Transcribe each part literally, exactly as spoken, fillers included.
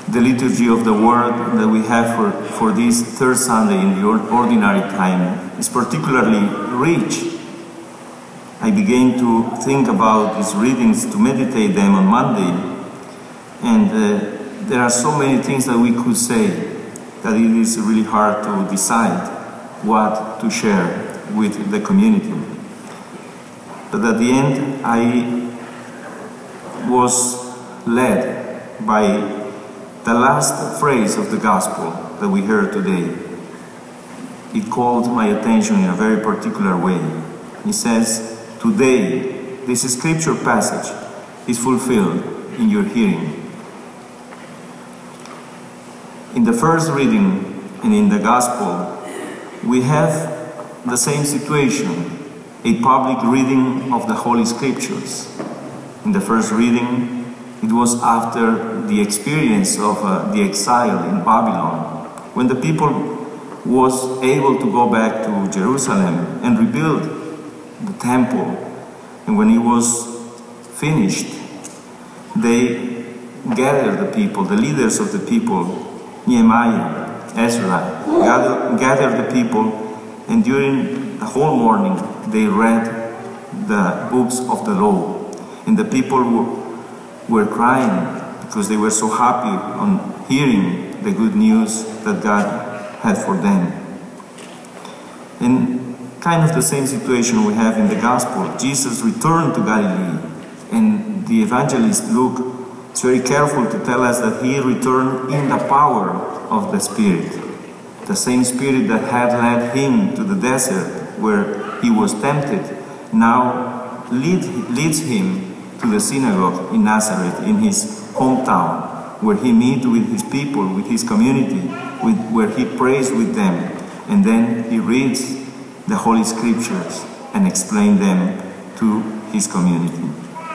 the liturgy of the Word that we have for, for this third Sunday in the ordinary time is particularly rich. I began to think about these readings, to meditate them on Monday, and uh, there are so many things that we could say that it is really hard to decide what to share with the community. But at the end, I was led by the last phrase of the Gospel that we heard today. It called my attention in a very particular way. It says, "Today, this scripture passage is fulfilled in your hearing." In the first reading and in the Gospel, we have the same situation, a public reading of the Holy Scriptures. In the first reading, it was after the experience of uh, the exile in Babylon, when the people was able to go back to Jerusalem and rebuild the temple. And when it was finished, they gathered the people, the leaders of the people, Nehemiah, Ezra, gather, gathered the people, and during the whole morning they read the books of the law. And the people were, were crying because they were so happy on hearing the good news that God had for them. And kind of the same situation we have in the Gospel. Jesus returned to Galilee, and the evangelist Luke is very careful to tell us that he returned in the power of the Spirit. The same Spirit that had led him to the desert where he was tempted now lead, leads him to the synagogue in Nazareth, in his hometown, where he meets with his people, with his community, with, where he prays with them, and then he reads the Holy Scriptures and explains them to his community.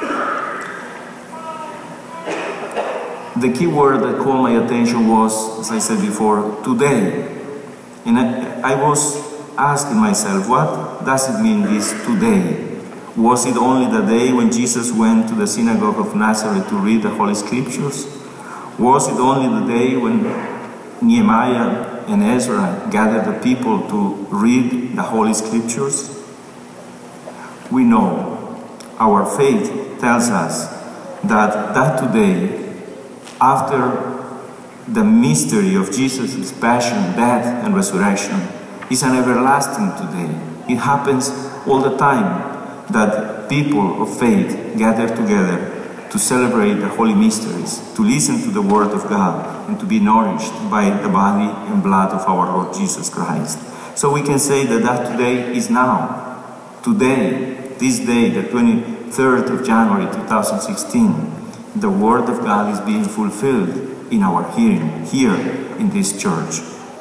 The key word that caught my attention was, as I said before, today. And I, I was asking myself, what does it mean, this today? Was it only the day when Jesus went to the synagogue of Nazareth to read the Holy Scriptures? Was it only the day when Nehemiah and Ezra gathered the people to read the Holy Scriptures? We know, our faith tells us that that today, after the mystery of Jesus' passion, death, and resurrection, is an everlasting today. It happens all the time that people of faith gather together to celebrate the holy mysteries, to listen to the Word of God, and to be nourished by the body and blood of our Lord Jesus Christ. So we can say that that today is now. Today, this day, the twenty-third of January two thousand sixteen, the Word of God is being fulfilled in our hearing, here in this church.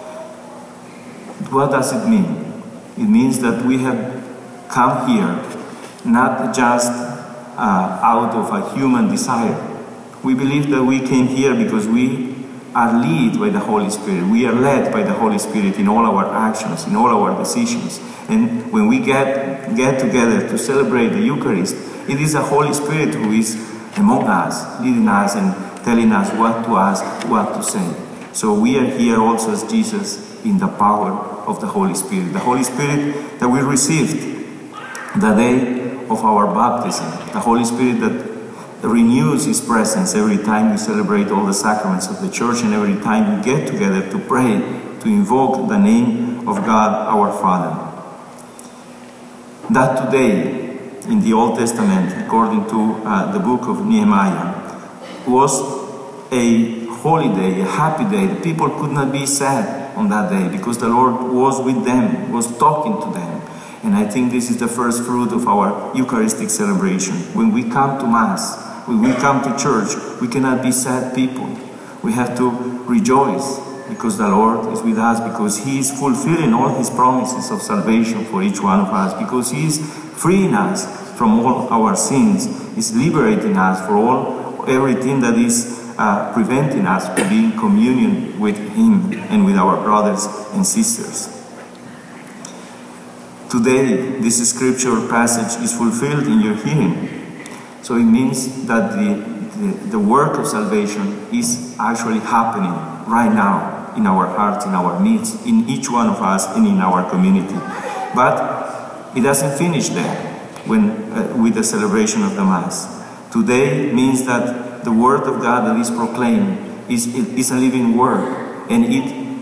What does it mean? It means that we have come here not just uh, out of a human desire. We believe that we came here because we are led by the Holy Spirit. We are led by the Holy Spirit in all our actions, in all our decisions. And when we get, get together to celebrate the Eucharist, it is the Holy Spirit who is among us, leading us and telling us what to ask, what to say. So we are here also as Jesus in the power of the Holy Spirit. The Holy Spirit that we received the day of our baptism. The Holy Spirit that renews His presence every time we celebrate all the sacraments of the Church and every time we get together to pray, to invoke the name of God our Father. That today, in the Old Testament, according to uh, the book of Nehemiah, was a holy day, a happy day. The people could not be sad on that day because the Lord was with them, was talking to them. And I think this is the first fruit of our Eucharistic celebration. When we come to Mass, when we come to church, we cannot be sad people. We have to rejoice because the Lord is with us, because He is fulfilling all His promises of salvation for each one of us, because He is freeing us from all our sins, is liberating us for all everything that is uh, preventing us from being in communion with Him and with our brothers and sisters. Today, this scripture passage is fulfilled in your hearing. So it means that the the, the work of salvation is actually happening right now in our hearts, in our midst, in each one of us, and in our community. But it doesn't finish there when, uh, with the celebration of the Mass. Today means that the Word of God that is proclaimed is, is a living Word, and it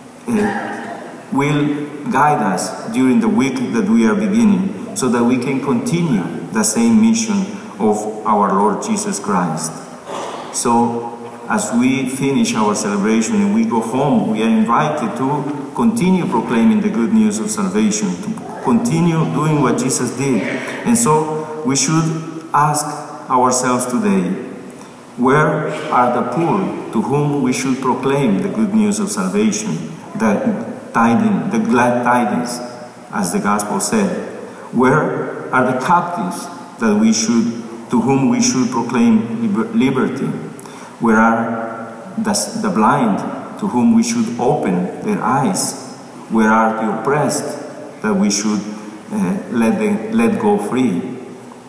uh, will guide us during the week that we are beginning, so that we can continue the same mission of our Lord Jesus Christ. So, as we finish our celebration and we go home, we are invited to continue proclaiming the good news of salvation, to continue doing what Jesus did. And so, we should ask ourselves today, where are the poor to whom we should proclaim the good news of salvation, the tidings, the glad tidings, as the Gospel said? Where are the captives that we should, to whom we should proclaim liber liberty? Where are the, the blind to whom we should open their eyes? Where are the oppressed that we should uh, let, them, let go free?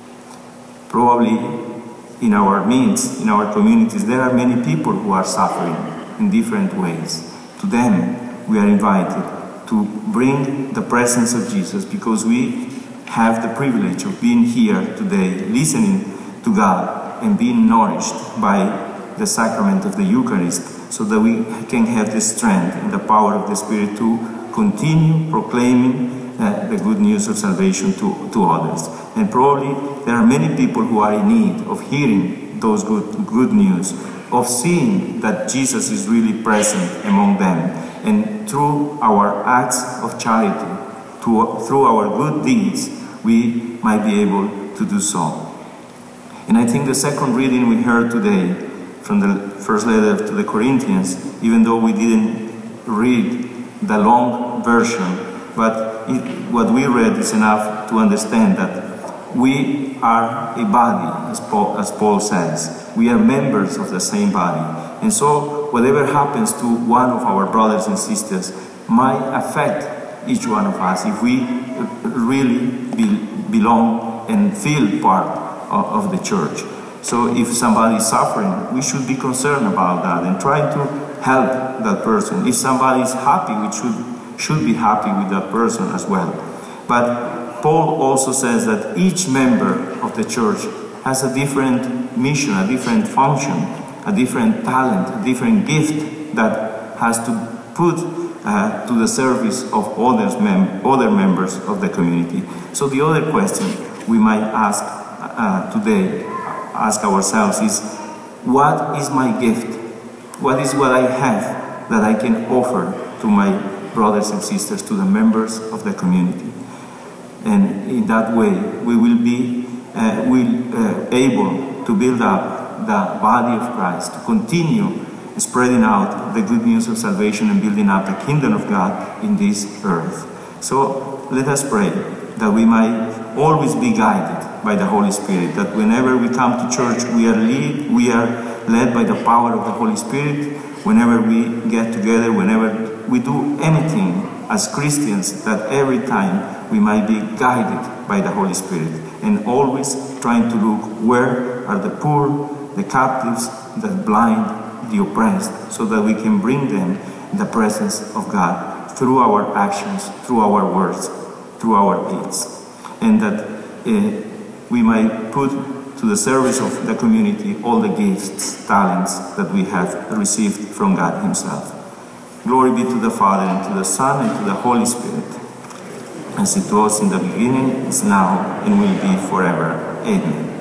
Probably in our midst, in our communities, there are many people who are suffering in different ways. To them, we are invited to bring the presence of Jesus, because we have the privilege of being here today, listening to God and being nourished by the sacrament of the Eucharist, so that we can have the strength and the power of the Spirit to continue proclaiming uh, the good news of salvation to, to others. And probably there are many people who are in need of hearing those good, good news, of seeing that Jesus is really present among them. And through our acts of charity, to, through our good deeds, we might be able to do so. And I think the second reading we heard today from the first letter to the Corinthians, even though we didn't read the long version, but it, what we read is enough to understand that we are a body, as Paul, as Paul says. We are members of the same body. And so whatever happens to one of our brothers and sisters might affect each one of us if we really be, belong and feel part of, of the church. So if somebody is suffering, we should be concerned about that and try to help that person. If somebody is happy, we should, should be happy with that person as well. But Paul also says that each member of the church has a different mission, a different function, a different talent, a different gift that has to put uh, to the service of others mem other members of the community. So the other question we might ask uh, today, ask ourselves is, what is my gift? What is what I have that I can offer to my brothers and sisters, to the members of the community? And in that way, we will be uh, will, uh, able to build up the body of Christ, to continue spreading out the good news of salvation and building up the kingdom of God in this earth. So let us pray that we might always be guided by the Holy Spirit, that whenever we come to church, we are lead, we are led by the power of the Holy Spirit. Whenever we get together, whenever we do anything as Christians, that every time we might be guided by the Holy Spirit, and always trying to look where are the poor, the captives, the blind, the oppressed, so that we can bring them the presence of God through our actions, through our words, through our deeds, and that uh, we might put to the service of the community all the gifts, talents that we have received from God Himself. Glory be to the Father, and to the Son, and to the Holy Spirit, as it was in the beginning, is now, and will be forever. Amen.